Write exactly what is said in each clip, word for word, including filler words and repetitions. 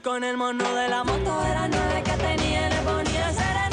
con el mono de la moto era nueve que tenía, le ponía serenata.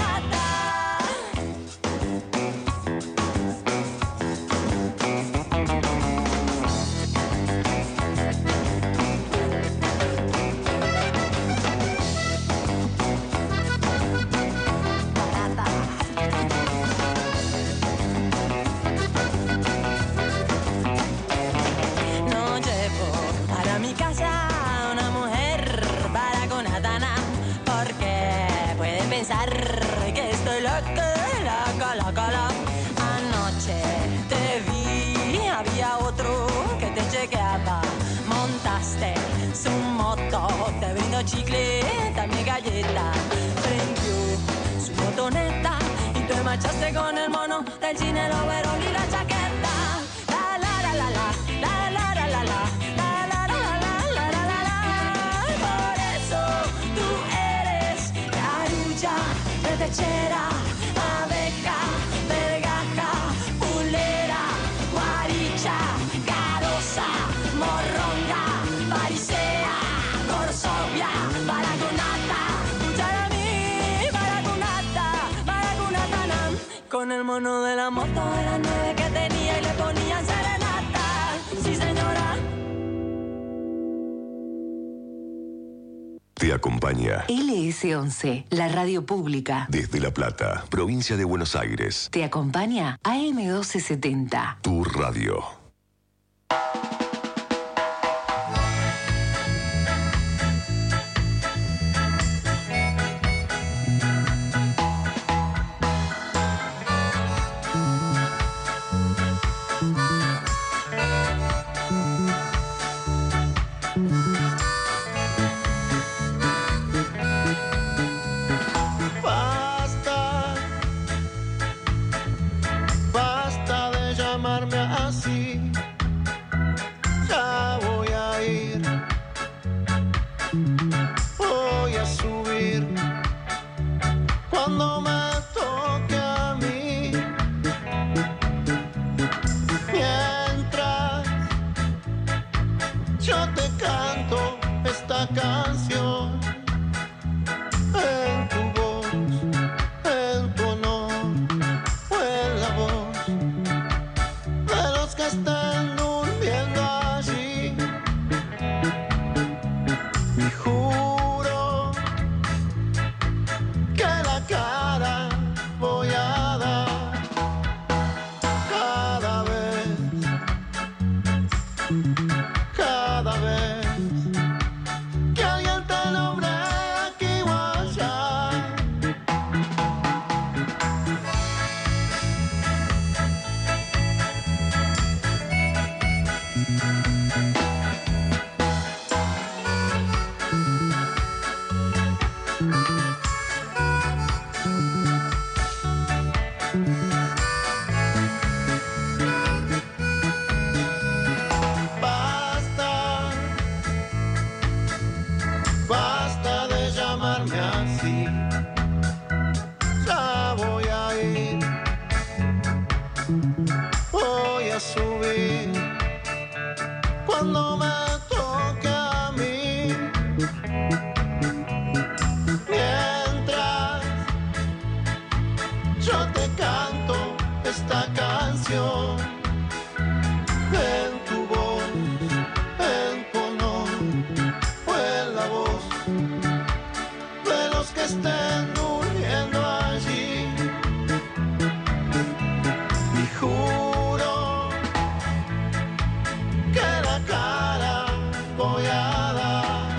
No llevo para mi casa una mujer para con Atana, porque puede pensar que estoy loca, loca, loca, loca. Anoche te vi, había otro que te chequeaba. Montaste su moto, te brindo chicle, también galleta. Prendió su motoneta y te marchaste con el mono del cine, el overol y la chaqueta. La la la la la, la la la la la. Lechera, abeja, vergaja, pulera, guaricha, carosa, morronga, farisea, corsovia, baragunata, cucharamí, baragunata, baragunata, nam. Con el mono de la moto era nueve que tenía y le ponían serenata. Sí, señora. Te acompaña L S once, la radio pública. desde La Plata, provincia de Buenos Aires. Te acompaña A M doce setenta. Tu radio. Basta, basta de llamarme así. Ya voy a ir, voy a subir cuando me toque a mí. Mientras yo te canto esta canción en tu voz, en tu honor o en la voz de los que están durmiendo allí. Y juro que la cara voy a dar cada vez, cada vez que alguien te nombre aquí o allá. Basta, basta de llamarme así. Ya voy a ir, voy a subir cuando me toque a mí. Mientras yo te canto esta canción en tu voz, en tu honor o en la voz de los que estén durmiendo allí. Y juro que la cara voy a dar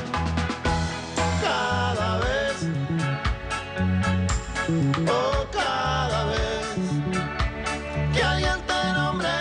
cada vez, oh, cada vez que alguien te nombre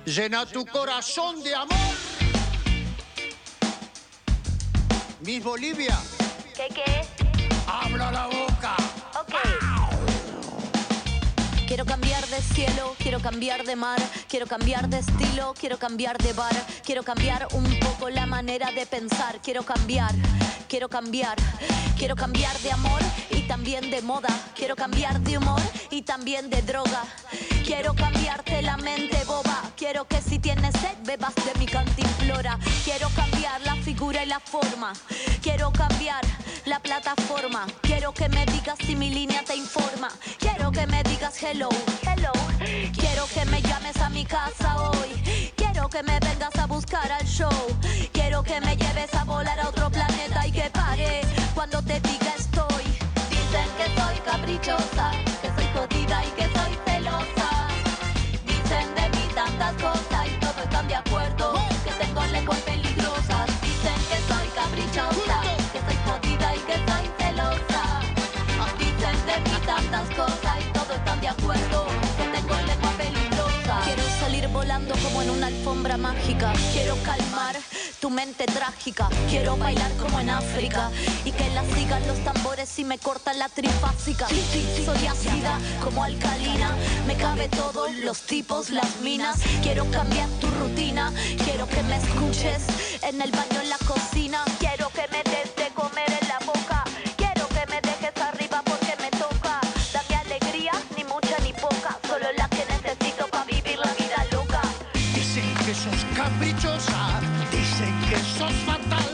llena tu corazón de amor. Miss Bolivia. ¿Qué qué? Abra la boca. Ok. Quiero cambiar de cielo, quiero cambiar de mar, quiero cambiar de estilo, quiero cambiar de bar, quiero cambiar un poco la manera de pensar, quiero cambiar, quiero cambiar, quiero cambiar de amor y también de moda, quiero cambiar de humor y también de droga, quiero cambiarte la mente boba, quiero que si tienes sed bebas de mi cantinflora, quiero cambiar la figura y la forma, quiero cambiar la plataforma, quiero que me digas si mi línea te informa, quiero que me digas hello, hello, quiero que me llames a mi casa hoy, quiero que me vengas a buscar al show, quiero que me lleves a volar a otro planeta y que pare cuando te diga estoy. Dicen que soy caprichosa, que soy jodida y que soy celosa, dicen de mí tantas cosas y todos están de acuerdo, que tengo lenguas peligrosas, dicen que soy caprichosa, que soy jodida y que soy celosa, dicen de mí tantas cosas y todos están de acuerdo, que tengo lengua peligrosa. Quiero salir volando como en una alfombra mágica, quiero calmar tu mente trágica, quiero bailar como en África y que la sigan los tambores y me cortan la trifásica. Soy ácida como alcalina, me cabe todo, los tipos, las minas, quiero cambiar tu rutina, quiero que me escuches en el baño, en la cocina, quiero que me des de comer en la boca, quiero que me dejes arriba porque me toca, dame alegría, ni mucha ni poca, solo la que necesito para vivir la vida loca. Dicen que sos caprichosa, dicen que sos fatal,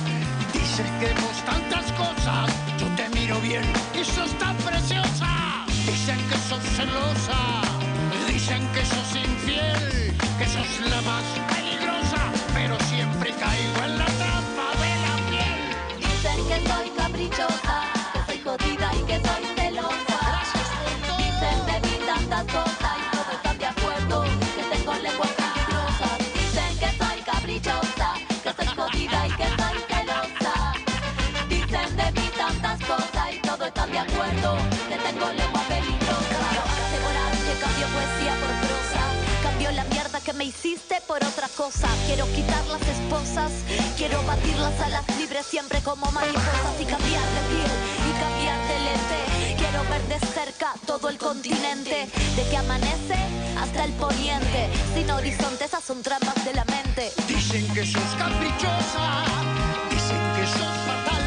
dicen que vos tantas cosas, yo te miro bien y sos tan preciosa. Dicen que sos celosa, dicen que sos infiel, que sos la más peligrosa, pero siempre caigo en la trampa de la piel. Dicen que soy caprichosa, que soy jodida y que soy celosa, dicen de mí tantas cosas y todos están de acuerdo, que tengo lenguas peligrosas, dicen que soy caprichosa, que soy jodida y que soy celosa, dicen de mí tantas cosas y todos están de acuerdo, que tengo lengua peligrosa. Hace volar que cambio poesía por prosa, cambio la mierda que me hiciste por otra cosa, quiero quitar las esposas, quiero batirlas a las libres siempre como mariposas y cambiar de piel y cambiar de lente, quiero ver de cerca todo el continente, de que amanece hasta el poniente, sin horizonte esas son trampas de la mente. Dicen que sos caprichosa, dicen que sos fatal,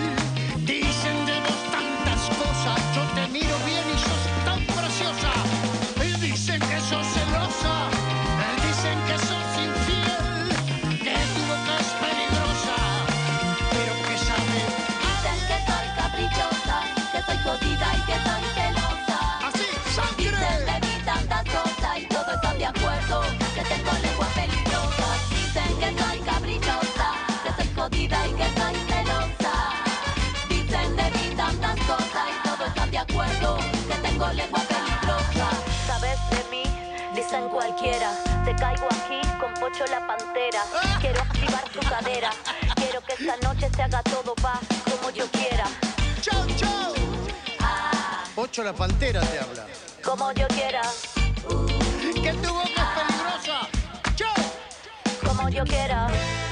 dicen de vos tantas cosas, yo te miro bien y sos tan preciosa, y dicen que sos celosa, dicen que sos infiel, que tu boca es peligrosa, pero que sabe. Dicen que soy caprichosa, que soy jodida y que soy celosa, Así, dicen sangre. de mí tantas cosas y todos están de acuerdo, que tengo lenguas peligrosas, dicen que soy caprichosa, que soy jodida y que soy celosa, dicen de mí tantas cosas y todos están de acuerdo, que tengo lengua peligrosa. Sabes de mí, dicen cualquiera, te caigo aquí con Pocho la Pantera, quiero activar tu cadera, quiero que esta noche se haga todo pa' como yo quiera, Chau, chau. ah, Pocho la Pantera te habla. como yo quiera, Que tu boca es peligrosa. Chau. como yo quiera.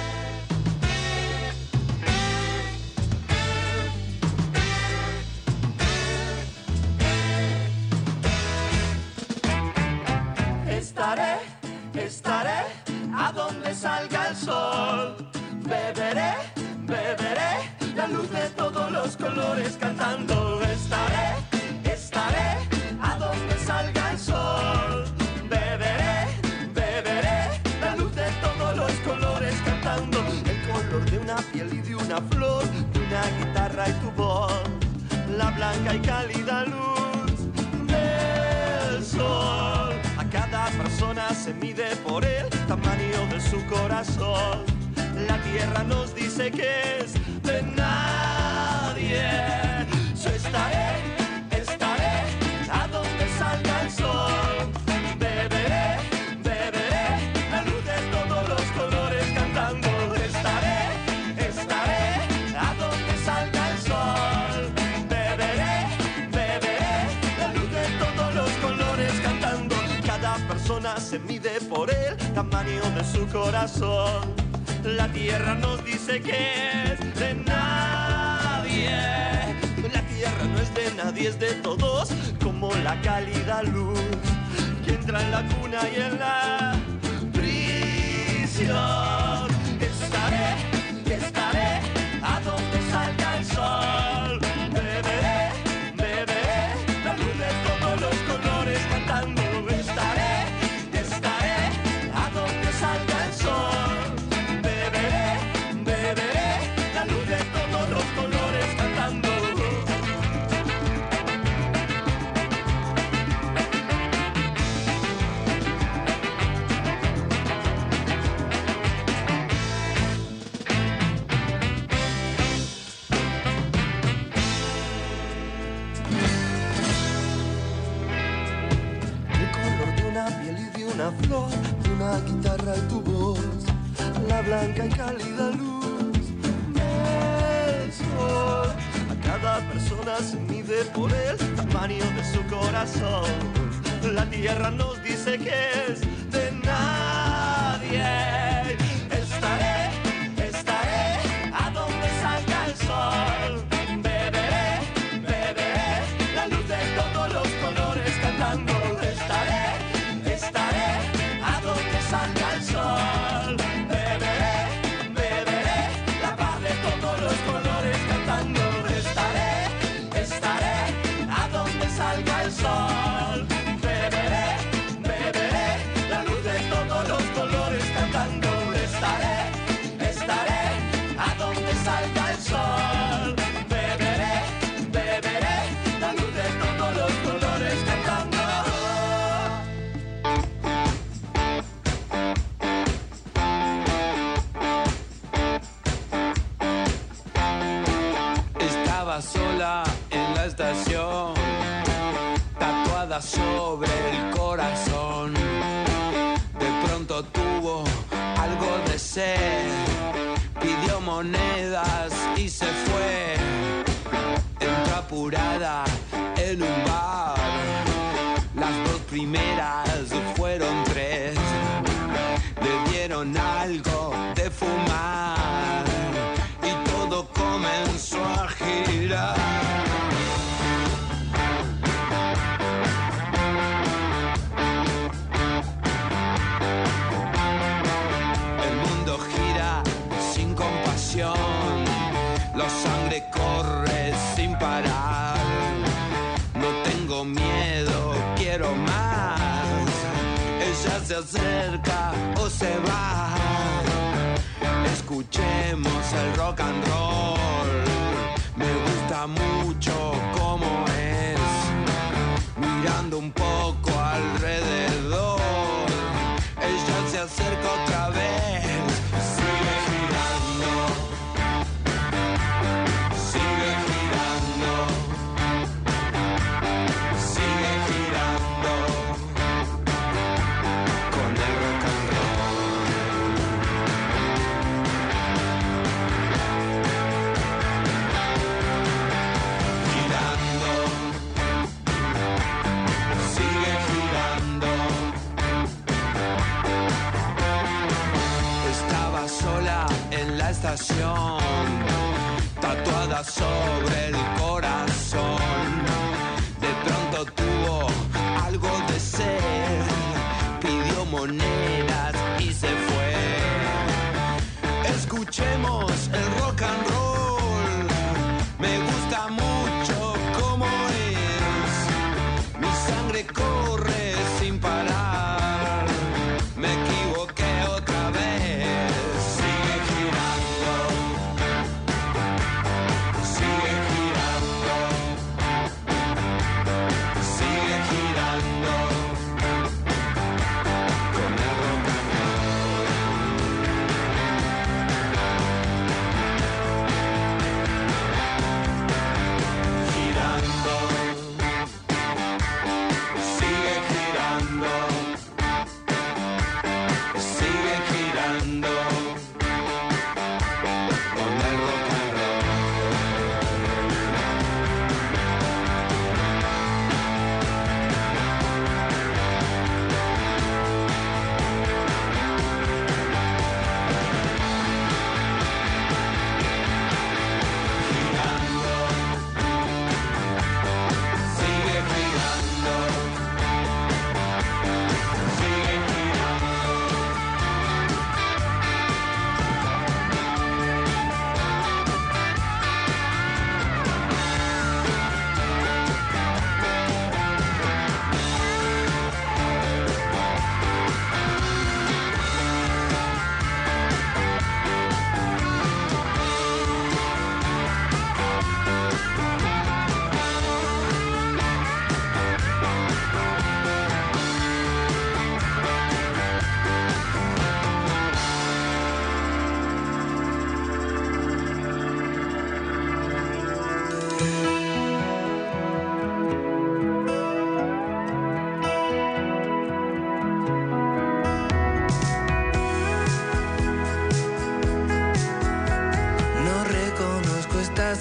Estaré, estaré a donde salga el sol. Beberé, beberé la luz de todos los colores cantando. Estaré, estaré a donde salga el sol. Beberé, beberé la luz de todos los colores cantando. El color de una piel y de una flor, de una guitarra y tu voz. La blanca y cálida luz del sol. A cada persona se mide por el tamaño de su corazón. La tierra nos dice que es de nadie. Yo estaré, estaré a donde salga el sol. Beberé, beberé la luz de todos los colores cantando. Estaré, estaré a donde salga el sol. Beberé, beberé la luz de todos los colores cantando. Cada persona se mide por el tamaño de su corazón. La tierra nos dice que es de nadie. La tierra no es de nadie, es de todos, como la cálida luz que entra en la cuna y en la prisión. Estaré, estaré a donde salga el sol. Beberé, beberé la luz de todos los colores cantando. Estaré, estaré a donde salga el sol. Beberé, beberé la luz de todos los colores cantando. Una flor, una guitarra y tu voz, la blanca y cálida luz del sol. A cada persona se mide por el tamaño de su corazón. La tierra nos dice que es de nadie. Estaré, estaré a donde salga el sol. Beberé, beberé la luz de todos los colores cantando. Estaré, estaré a donde salga el sol. Beberé, beberé la paz de todos los colores cantando. Estaré, estaré a donde salga el sol. Beberé, beberé la luz de todos los colores cantando. Estaré, estaré a donde salga el sol. Beberé, beberé la luz de todos los colores cantando. Sola en la estación, tatuada sobre el corazón. De pronto tuvo algo de sed, pidió monedas y se fue. Entró apurada en un bar, las dos primeras fueron tres. Le dieron algo de fumar y todo comenzó a girar. El mundo gira sin compasión, la sangre corre sin parar. No tengo miedo, quiero más. Ella se acerca o se va. Escuchemos el rock and roll. Me gusta mucho cómo es, mirando un poco alrededor. Ella se acerca otra vez, sigue girando, sigue girando, sigue girando con el rock and roll. Estación, tatuada sobre el corazón. De pronto tuvo algo de sed, pidió monedas y se fue. Escuchemos el rock and roll. Me gusta mucho cómo es. Mi sangre corre sin parar. Me equivoqué otra vez.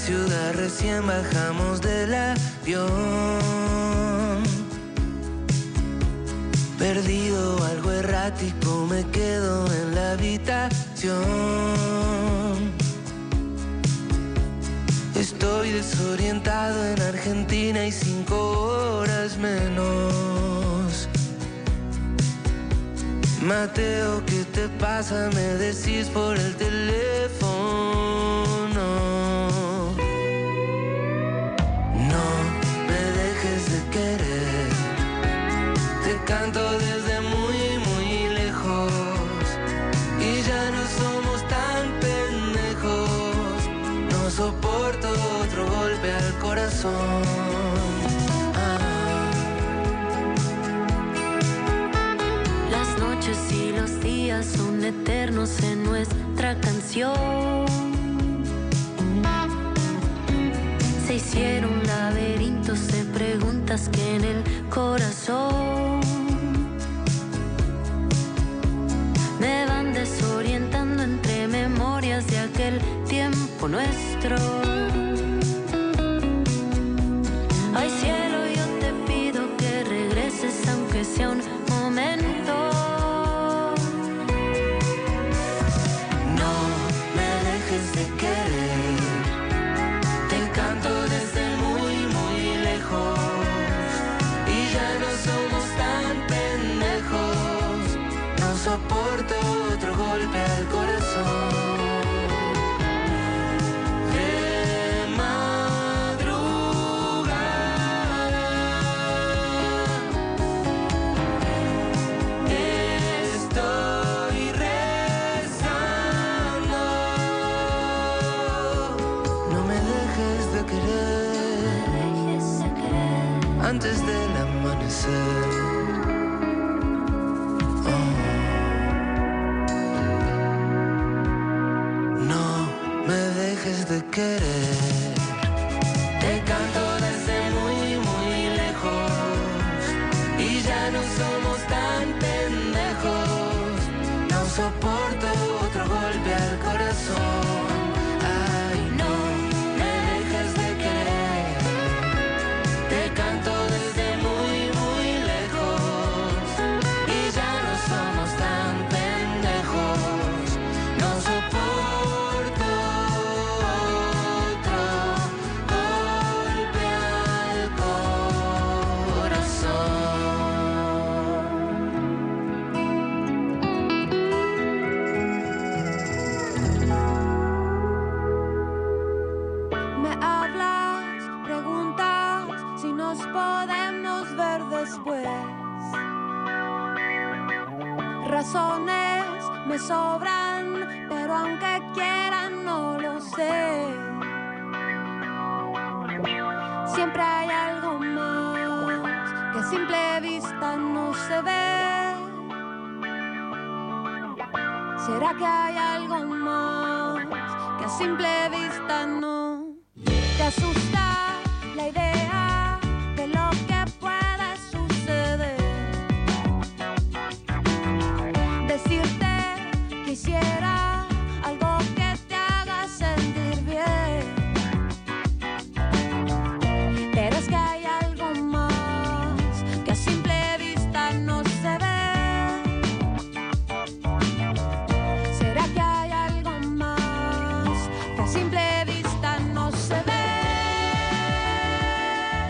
ciudad, recién bajamos del avión. Perdido, algo errático, me quedo en la habitación. Estoy desorientado en Argentina y cinco horas menos. Mateo, ¿qué te pasa? Me decís por el teléfono. No me dejes de querer. Te canto desde muy, muy lejos. Y ya no somos tan pendejos. No soporto otro golpe al corazón. Y los días son eternos en nuestra canción. Se hicieron laberintos de preguntas que en el corazón me van desorientando entre memorias de aquel tiempo nuestro. Ay cielo, yo te pido que regreses aunque sea un momento. De querer, te canto desde muy, muy lejos. Y ya no somos tan pendejos. No soporto otro golpe al corazón. De madrugada estoy rezando. Antes del amanecer. Oh. No me dejes de querer. Te canto desde muy, muy lejos. Y ya no somos tan pendejos. No soporto otro golpe al corazón. Ay, no me dejes de querer. Te canto desde muy, muy lejos. Y ya no somos tan pendejos. No soporto otro golpe al corazón. Me hablas, preguntas si nos podemos ver después. Razones me sobran, pero aunque quieran no lo sé. Siempre hay algo más que a simple vista no se ve. ¿Será que hay algo más que a simple vista no te asusta la idea de lo que puede suceder? Decirte quisiera algo que te haga sentir bien, pero es que hay algo más que a simple vista no se ve. ¿Será que hay algo más que a simple vista no se ve?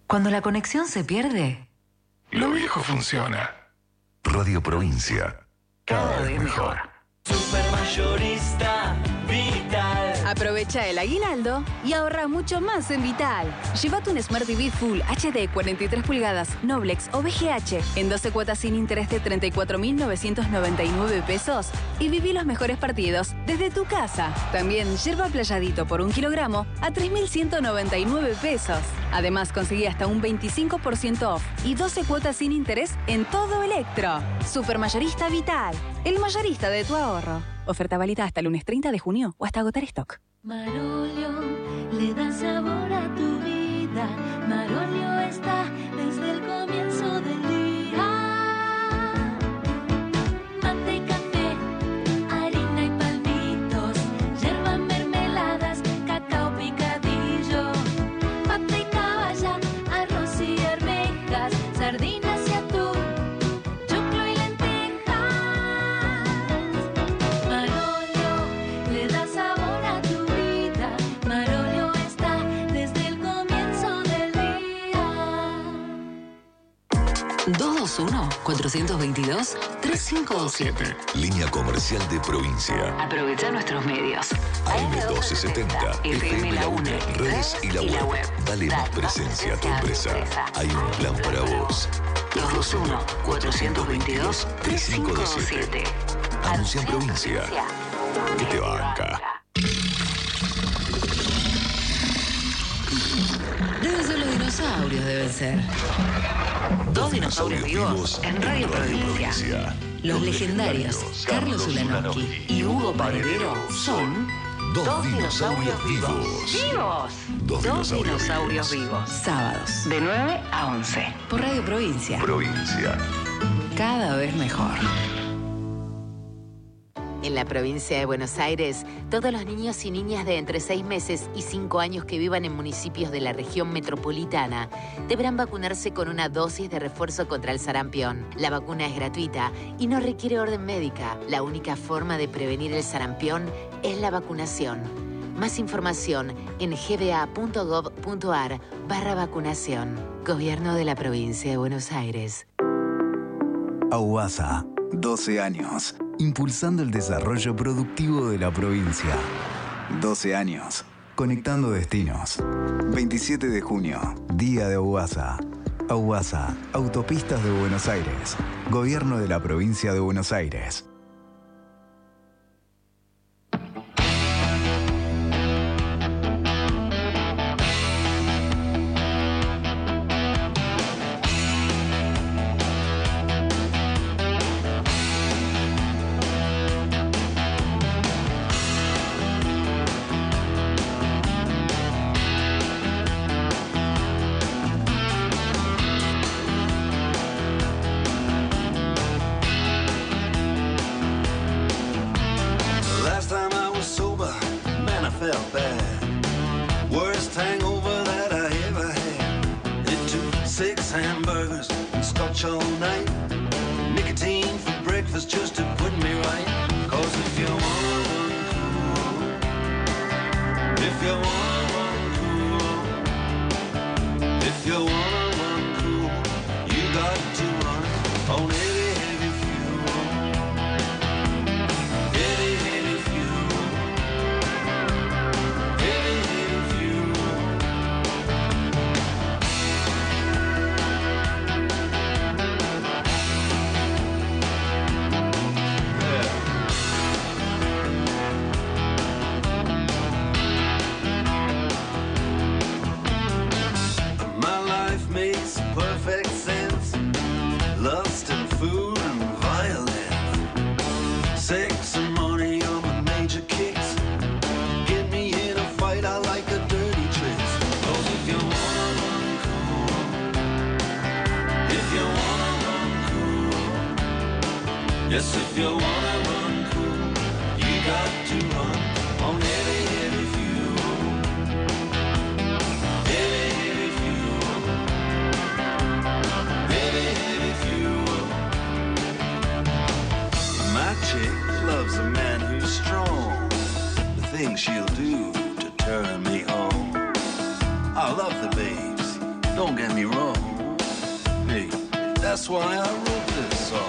Cuando la conexión se pierde, Lo viejo funciona. Radio Provincia. Cada vez mejor. Supermayorista Vital. Aprovecha el aguinaldo y ahorra mucho más en Vital. Llévate un Smart T V Full H D cuarenta y tres pulgadas, Noblex o V G H en doce cuotas sin interés de treinta y cuatro mil novecientos noventa y nueve pesos y viví los mejores partidos desde tu casa. También yerba playadito por un kilogramo a tres mil ciento noventa y nueve pesos. Además conseguí hasta un veinticinco por ciento off y doce cuotas sin interés en todo Electro. Supermayorista Vital, el mayorista de tu ahorro. Oferta válida hasta el lunes treinta de junio o hasta agotar stock. Marolio le da sabor a tu vida. Marolio está desde el comienzo del día. Mate y café, harina y palmitos, yerba, mermeladas, cacao picadillo, pata y caballa, arroz y arvejas, sardinas y atún, choclo y lentejas. Marolio le da sabor a tu vida. Marolio está desde el comienzo del día. dos dos uno, cuatro dos dos, tres cinco dos siete. Línea comercial de provincia. Aprovecha nuestros medios. A M doce setenta, F M La UNE, redes y la web. Dale más presencia a tu empresa. Hay un plan para vos. dos dos uno, cuatro dos dos, tres cinco dos siete. Anuncia en provincia. ¿Qué te banca? Deben ser los dinosaurios, deben ser. Dos dinosaurios vivos en Radio Provincia. Los legendarios Carlos Ulanowski y Hugo Paredero son Dos dinosaurios vivos. ¡Vivos! Dos dinosaurios dinosaurios vivos. Sábados, de nueve a once. Por Radio Provincia. Provincia. Cada vez mejor. En la provincia de Buenos Aires, todos los niños y niñas de entre seis meses y cinco años que vivan en municipios de la región metropolitana deberán vacunarse con una dosis de refuerzo contra el sarampión. La vacuna es gratuita y no requiere orden médica. La única forma de prevenir el sarampión es la vacunación. Más información en gba.gov.ar barra vacunación. Gobierno de la provincia de Buenos Aires. Aubasa, doce años. Impulsando el desarrollo productivo de la provincia. doce años. Conectando destinos. veintisiete de junio, Día de Aubasa. Aubasa, Autopistas de Buenos Aires. Gobierno de la provincia de Buenos Aires. Don't get me wrong. Hey, that's why I wrote this song.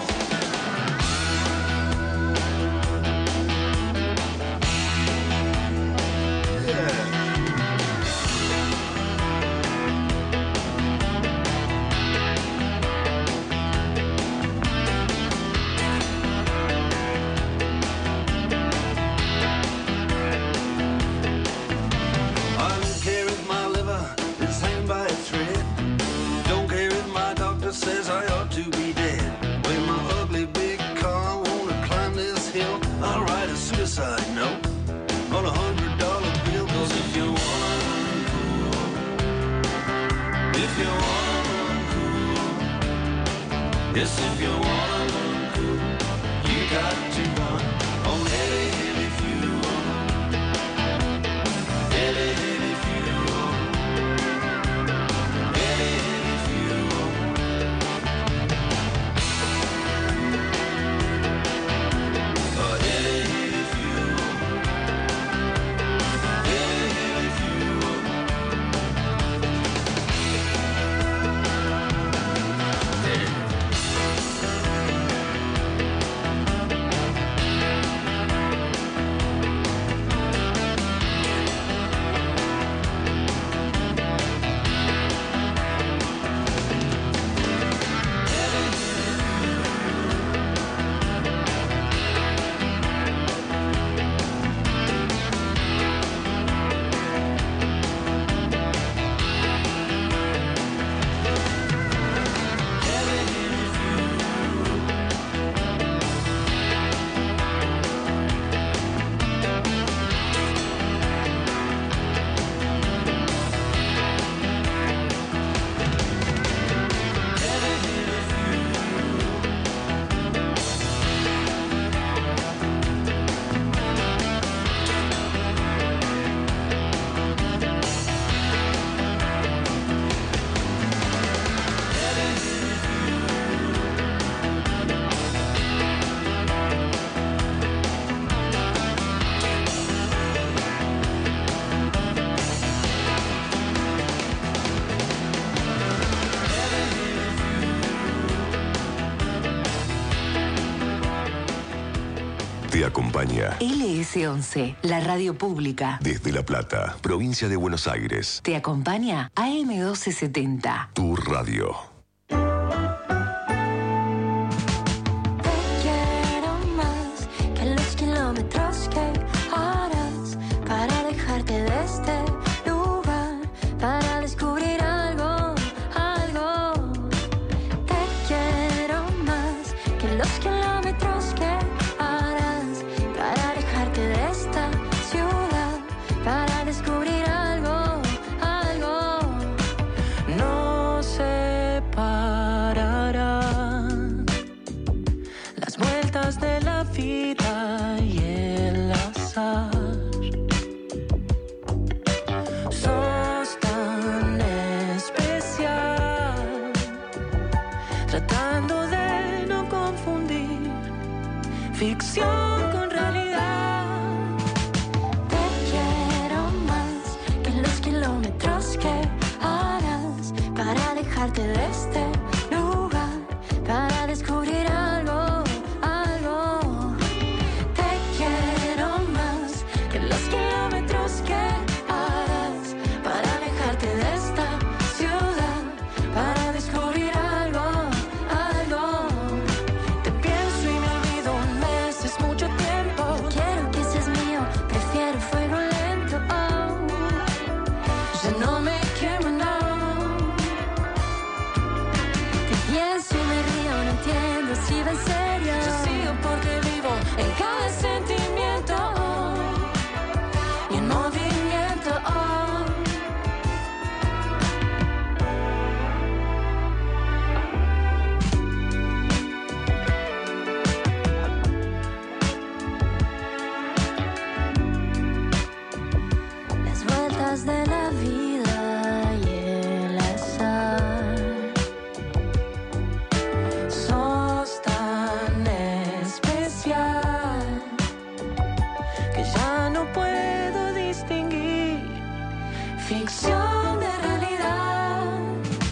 Says I ought to be dead. With my ugly big car, wanna climb this hill. I'll write a suicide note on a hundred dollar bill. Cause if you wanna run cool, if you wanna run cool, yes, if you wanna run cool, you got to run on heavy, heavy fuel. Heavy, heavy fuel. Heavy, heavy fuel. Te acompaña L S once, la radio pública. desde La Plata, provincia de Buenos Aires. Te acompaña A M doce setenta. Tu radio. Quiero más que los kilómetros que harás para dejarte de este lugar, para descubrir algo, algo. Te quiero más que los kilómetros que harás para dejarte de esta ciudad, para descubrir algo, algo. No se pararán las vueltas de la vida y el azar. Sos tan especial, tratando de no confundir ficción con realidad. Te quiero más que los kilómetros que harás para dejarte de este lugar, para descubrir algo, algo. Te quiero más que los kilómetros que harás para dejarte de esta ciudad, para descubrir algo, algo. Te pienso y me olvido un mes, es mucho tiempo. Quiero que seas mío, prefiero fuego lento. Oh. Ya no me quemo, no. Te pienso y me río, no entiendo si va en serio. Yo sigo porque vivo en cada sentimiento, oh, y en movimiento, oh. Las vueltas de la vida y el azar. Sos tan especial que ya no puedo distinguir ficción de realidad.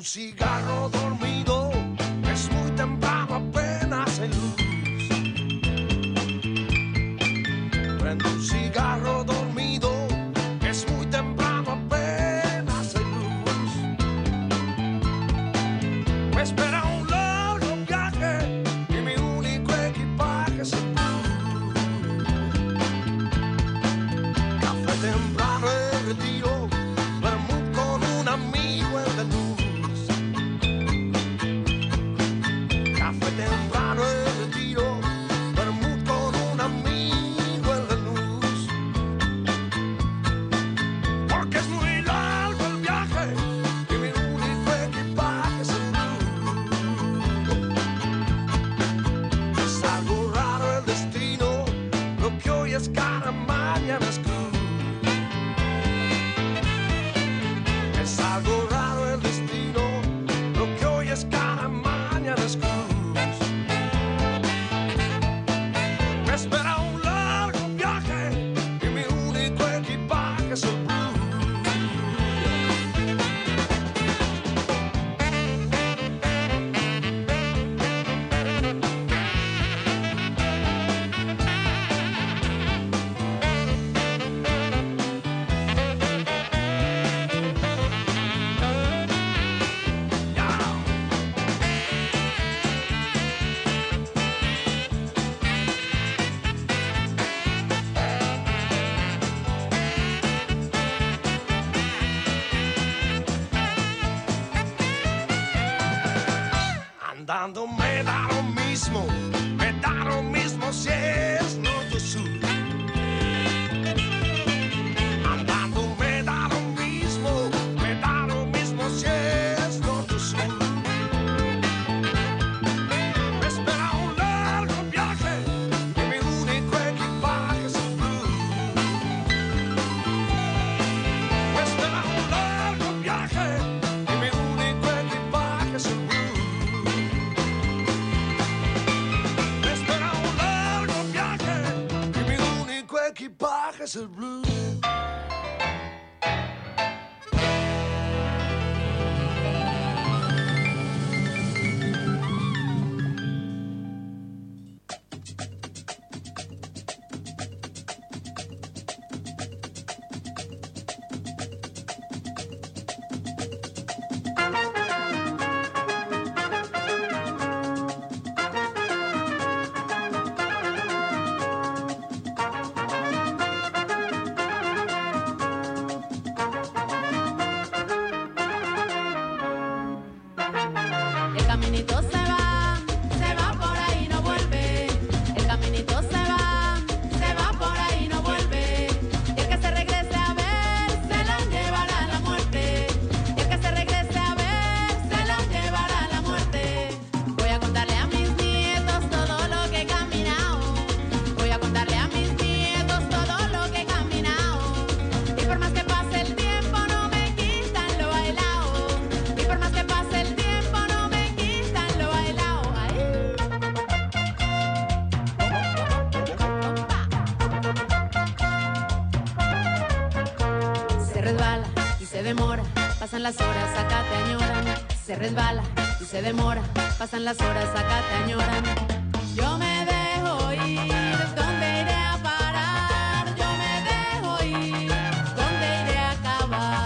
un cigarro dormido, es muy temprano, apenas hay luz. Prendo un cigarro dormido, es muy temprano, apenas hay luz. Me espera un largo viaje y mi único equipaje es el blues. Café temprano en retiro, vermut con un amigo en la luz. Café temprano en retiro, vermut con un amigo en la luz. Porque es muy largo el viaje y mi único equipaje es el blues. Es algo raro el destino, lo que hoy es cara, mañana es cruz. Es algo raro el destino, lo que hoy es cara, mañana es cruz. Me espera un largo viaje y mi único equipaje es el blues. Andando me da lo mismo, me da lo mismo si es norte o sur. Andando me da lo mismo, me da lo mismo si es norte o sur. Me espera un largo viaje y mi único equipaje es el blues. Me espera un largo viaje y mi único equipaje es el blues. Me espera un largo viaje y mi único equipaje es el blues. El caminito se va, se va por ahí, no vuelve. El caminito se va, se va por ahí, no vuelve. Y el que se regrese a ver, se lo llevará la muerte. Y el que se regrese a ver, se lo llevará la muerte. Voy a contarle a mis nietos todo lo que he caminado. Voy a contarle a mis nietos todo lo que he caminado. Y por más que pase el tiempo, no me quitan lo bailado. Y por más que pase el tiempo, no me quitan lo bailado. Ay. Se resbala y se demora, pasan las horas, acá te añoran. Se resbala y se demora, pasan las horas, acá te añoran. Yo me dejo ir, ¿dónde iré a parar? Yo me dejo ir, ¿dónde iré a acabar?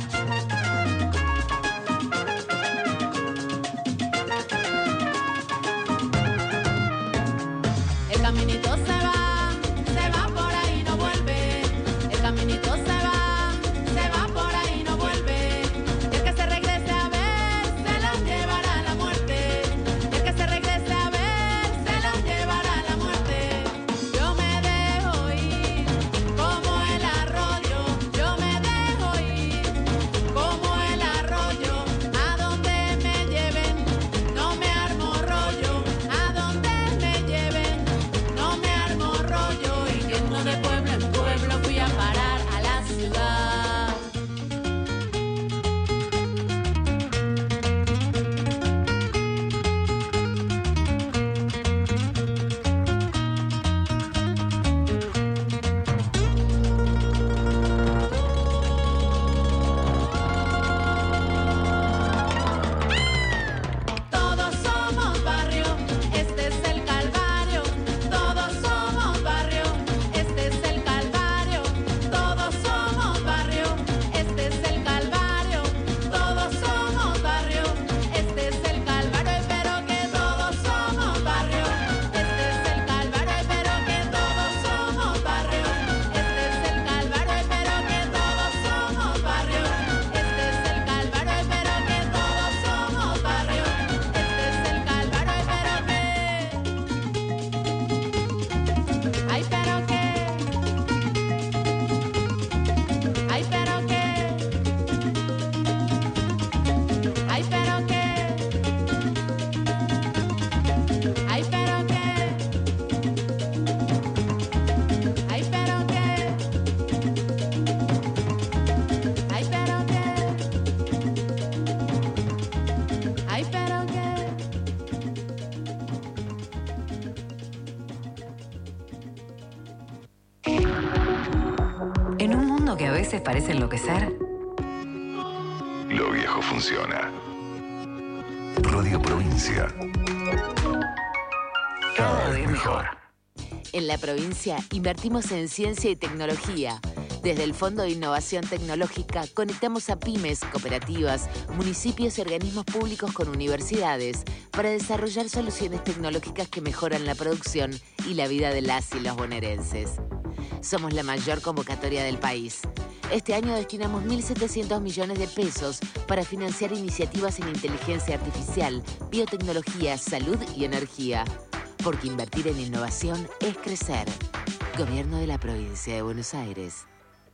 El caminito se va, se va por ahí, no vuelve. El caminito se va, se va por ahí, no vuelve. Y el que se regrese a ver, se lo llevará la muerte. Y el que se regrese a ver, se lo llevará mundo que a veces parece enloquecer? Lo viejo funciona. Radio Provincia. Cada vez mejor. En la provincia invertimos en ciencia y tecnología. Desde el Fondo de Innovación Tecnológica conectamos a pymes, cooperativas, municipios y organismos públicos con universidades para desarrollar soluciones tecnológicas que mejoran la producción y la vida de las y los bonaerenses. Somos la mayor convocatoria del país. Este año destinamos mil setecientos millones de pesos para financiar iniciativas en inteligencia artificial, biotecnología, salud y energía. Porque invertir en innovación es crecer. Gobierno de la Provincia de Buenos Aires.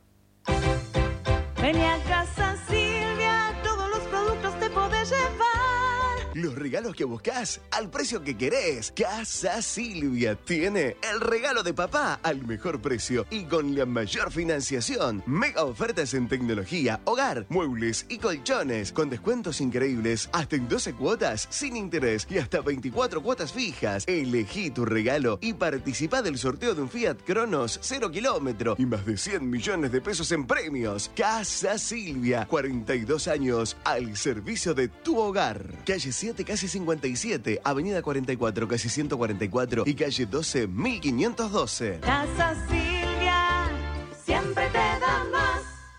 Vení a Casa Silvia, todos los productos te podés llevar. Los regalos que buscas al precio que querés. Casa Silvia tiene el regalo de papá al mejor precio y con la mayor financiación. Mega ofertas en tecnología, hogar, muebles y colchones con descuentos increíbles hasta en doce cuotas sin interés y hasta veinticuatro cuotas fijas. Elegí tu regalo y participa del sorteo de un Fiat Cronos cero kilómetro y más de cien millones de pesos en premios. Casa Silvia, cuarenta y dos años al servicio de tu hogar. Calle siete, casi cincuenta y siete, Avenida cuarenta y cuatro, casi ciento cuarenta y cuatro y calle doce, mil quinientos doce. Casa Silvia, siempre te da más.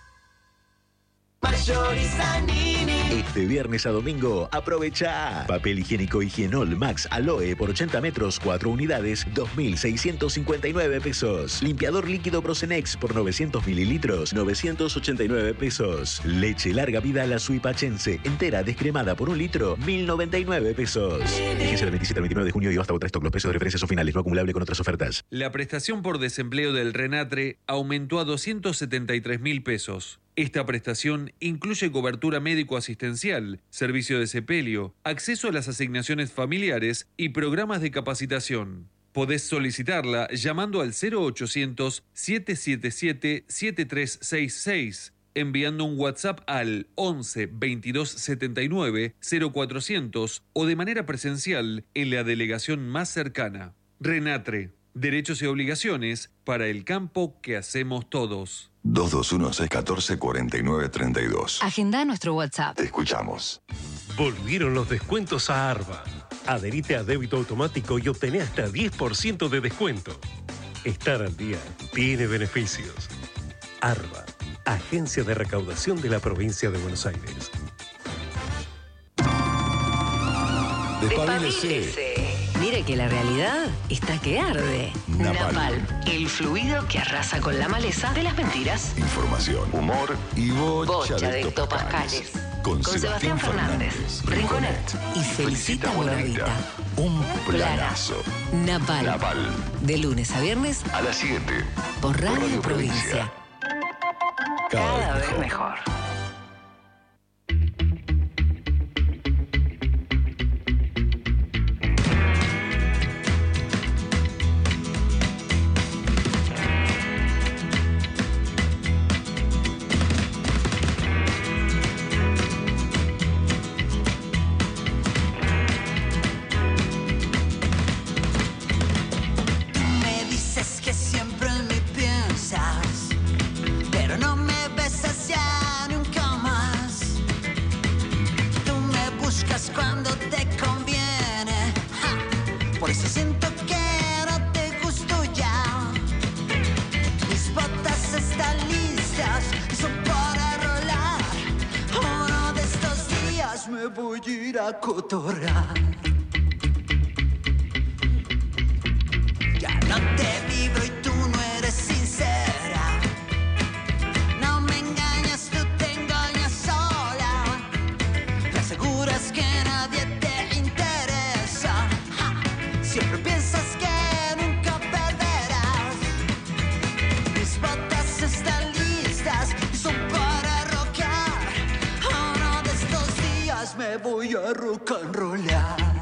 Mayorizanini. Este viernes a domingo, aprovecha. Papel higiénico Higienol Max Aloe por ochenta metros, cuatro unidades, dos mil seiscientos cincuenta y nueve pesos. Limpiador líquido Prosenex por novecientos mililitros, novecientos ochenta y nueve pesos. Leche larga vida la suipachense, entera descremada por un litro, mil noventa y nueve pesos. Vigencia del veintisiete al veintinueve de junio y hasta otra stock. Los precios de referencia son finales, no acumulable con otras ofertas. La prestación por desempleo del Renatre aumentó a doscientos setenta y tres mil pesos. Esta prestación incluye cobertura médico-asistencial, servicio de sepelio, acceso a las asignaciones familiares y programas de capacitación. Podés solicitarla llamando al cero ochocientos, siete siete siete, siete tres seis seis, enviando un WhatsApp al once, veintidós setenta y nueve, cero cuatrocientos o de manera presencial en la delegación más cercana. Renatre, derechos y obligaciones para el campo que hacemos todos. dos dos uno, seis uno cuatro, cuatro nueve tres dos. Agenda nuestro WhatsApp. Te escuchamos. Volvieron los descuentos a Arba. Adherite a débito automático y obtené hasta diez por ciento de descuento. Estar al día tiene beneficios. Arba, Agencia de Recaudación de la Provincia de Buenos Aires. Despabilese. Mire que la realidad está que arde. Napal. Napal, el fluido que arrasa con la maleza de las mentiras. Información, humor y bocha, Bocha de, de topascales. topascales. Con, Con Sebastián Fernández, Rinconet y Felicita Bonavita. Un planazo. Napal. Napal. De lunes a viernes A las siete. por Radio, Radio Provincia. Provincia. Cada, vez mejor. Me dices que siempre me piensas, pero no me besas ya nunca más. Tú me buscas cuando te conviene, ja. Por eso siento que no te gusto ya. Mis botas están listas y son para rolar. Uno de estos días me voy a ir a cotorrar. Ya no te vibro y tú no eres sincera. No me engañas, tú te engañas sola. Te aseguras que nadie te interesa. Ja. Siempre piensas que nunca perderás. Mis botas están listas y son para rockear. Uno de estos días me voy a rock and rollar.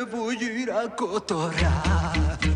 me voy a ir a cotorrar.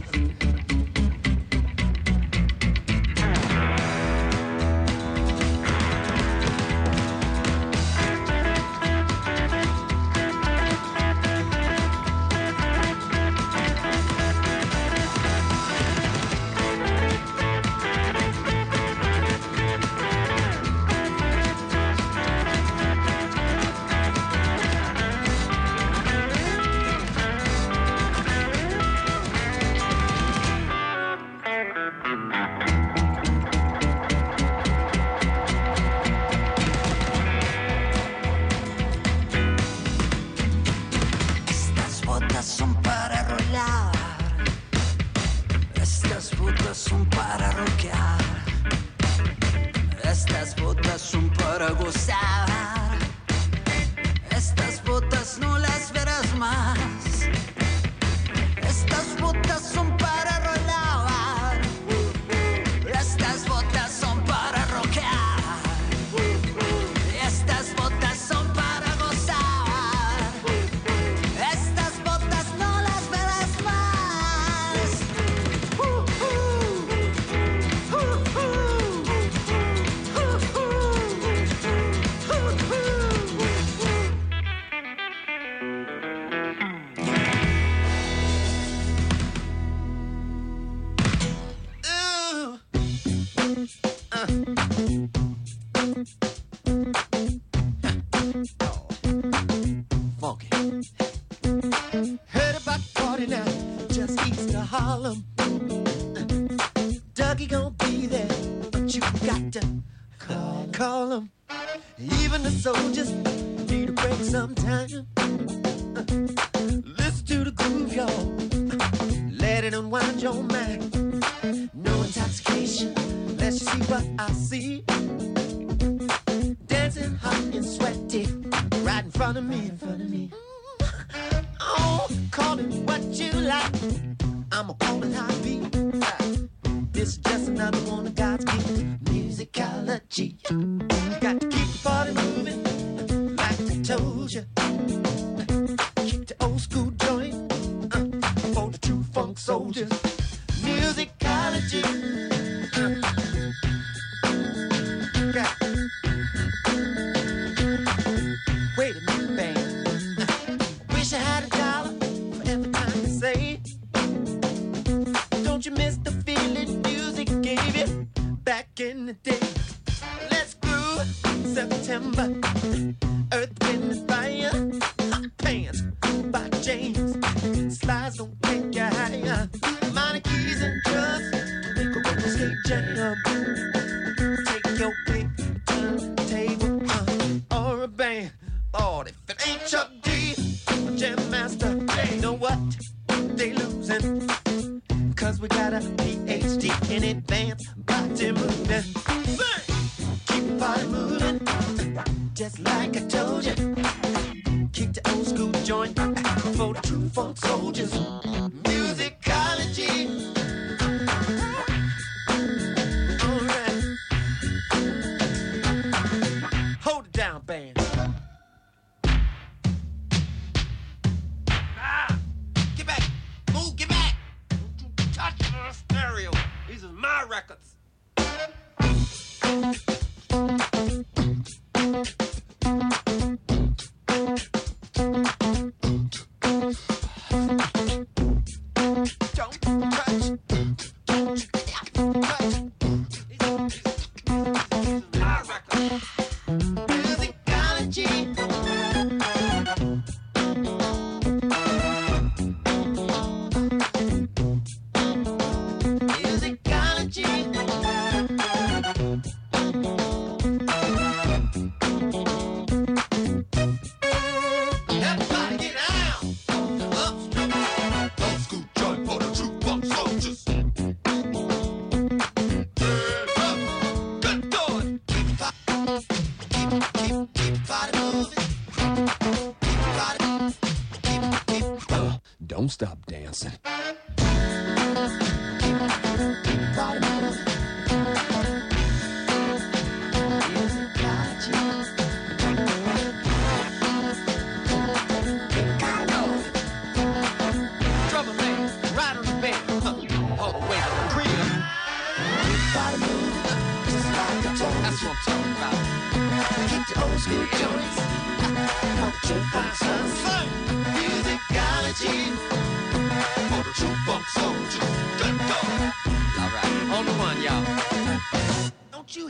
Don't stop dancing.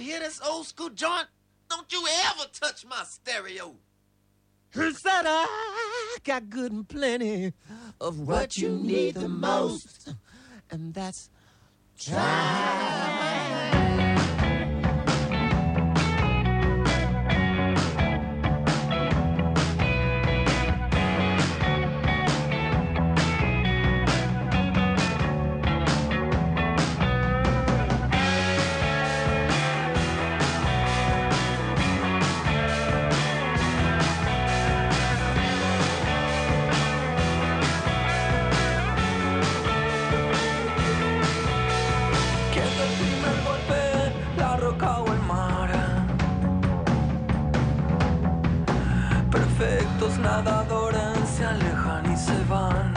hear this old school joint? Don't you ever touch my stereo. Said I got good and plenty of what you need the most, and that's try. Perfectos nadadores se alejan y se van.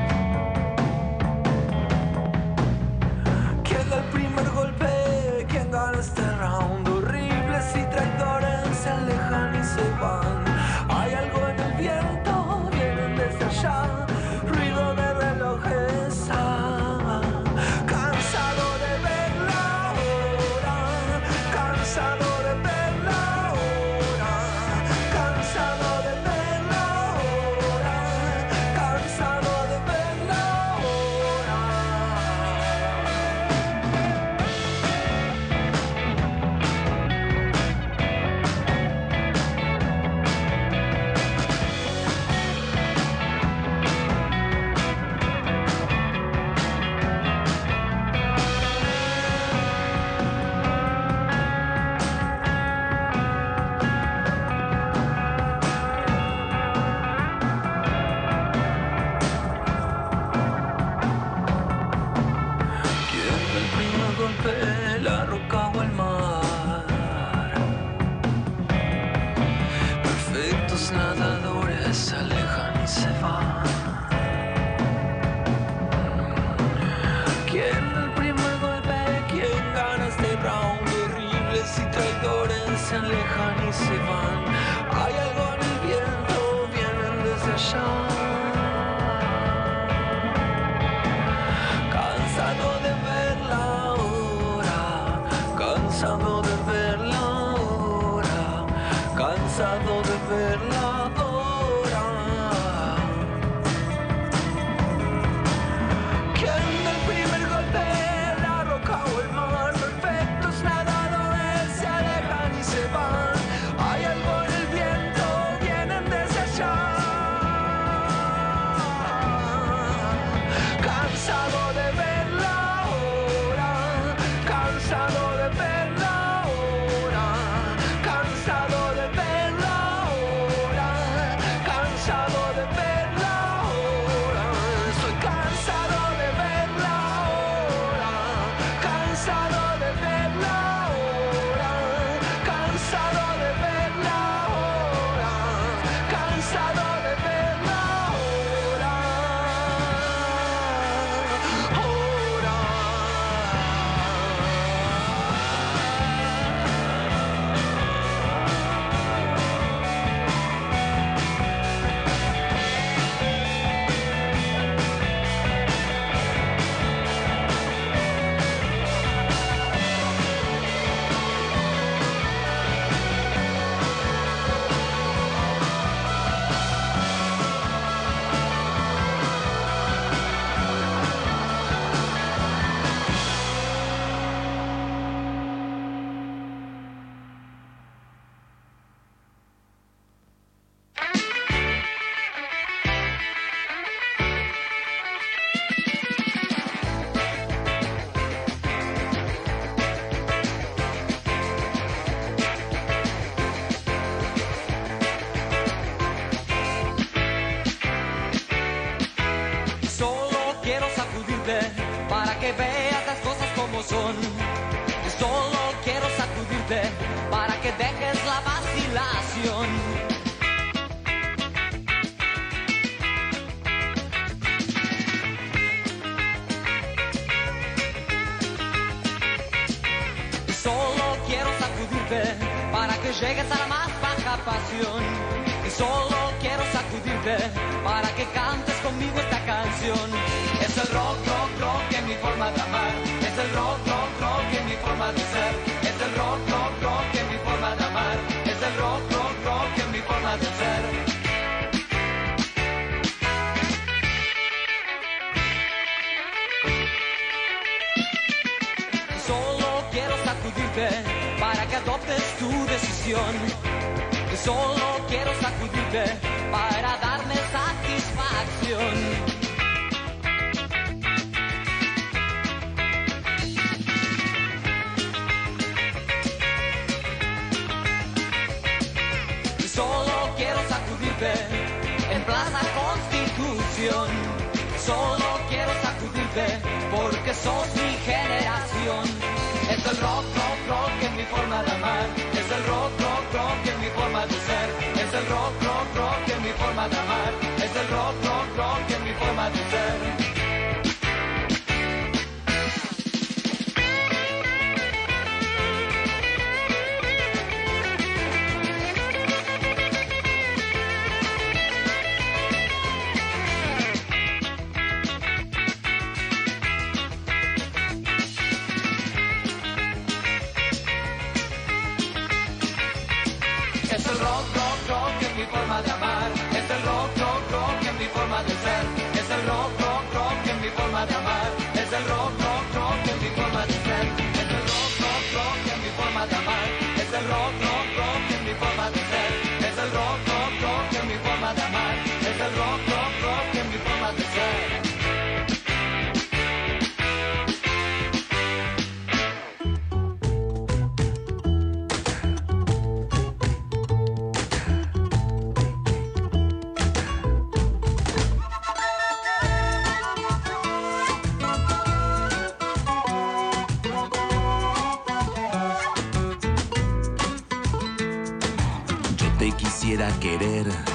Queda el primer golpe, quien gana este round. Horribles y traidores se alejan y se van. Hay algo en el viento, vienen desde allá. Ruido de relojes, ah, cansado de ver la hora, cansado de ver la hora, cansado de ver la hora, cansado de ver la hora. La roca o el mar. Perfectos nadadores se alejan y se van. ¿Quién el primer golpe? ¿Quién gana este round? Horribles y traidores se alejan y se van. Hay algo en el viento, vienen desde allá. Cansado de ver la hora, cansado de ver la hora, cansado de ver la hora. ¿Quién del primer golpe? La roca o el mar. Perfectos nadadores se alejan y se van. Hay algo en el viento, vienen desde allá. Cansado de ver la hora, cansado de ver la hora, cansado de ver la hora, cansado de ver la hora. Estoy cansado de ver la hora, cansado de ver la hora, cansado de ver la hora, cansado de ver la hora. Solo quiero sacudirte para que veas las cosas como son. Solo quiero sacudirte para que dejes la vacilación. Solo quiero sacudirte para que llegues a la más baja pasión. Y solo quiero sacudirte para que cantes conmigo esta canción. Es el rock, rock, rock en mi forma de amar. Es el rock, rock, rock en mi forma de ser. Es el rock, rock, forma de ser. Solo quiero sacudirte para que adoptes tu decisión. Solo quiero sacudirte para darme satisfacción. Solo quiero sacudirte en Plaza Constitución. Solo quiero sacudirte porque sos mi generación. Es el rock, rock, rock en mi forma de amar. Es el rock, rock, rock en mi forma de ser. Es el rock, rock, rock en mi forma de amar. Es el rock, rock, rock en mi forma de ser. De amar, es el rock, rock, rock en mi forma de ser, es el rock, rock, rock en mi forma de amar, es el rock, rock, rock en mi forma de ser, es el rock, rock, rock en mi forma de amar, es el rock, rock, rock en mi forma de ser, es el rock, rock, rock en mi forma de amar, es el rock, rock, rock en mi forma de ser. Quisiera querer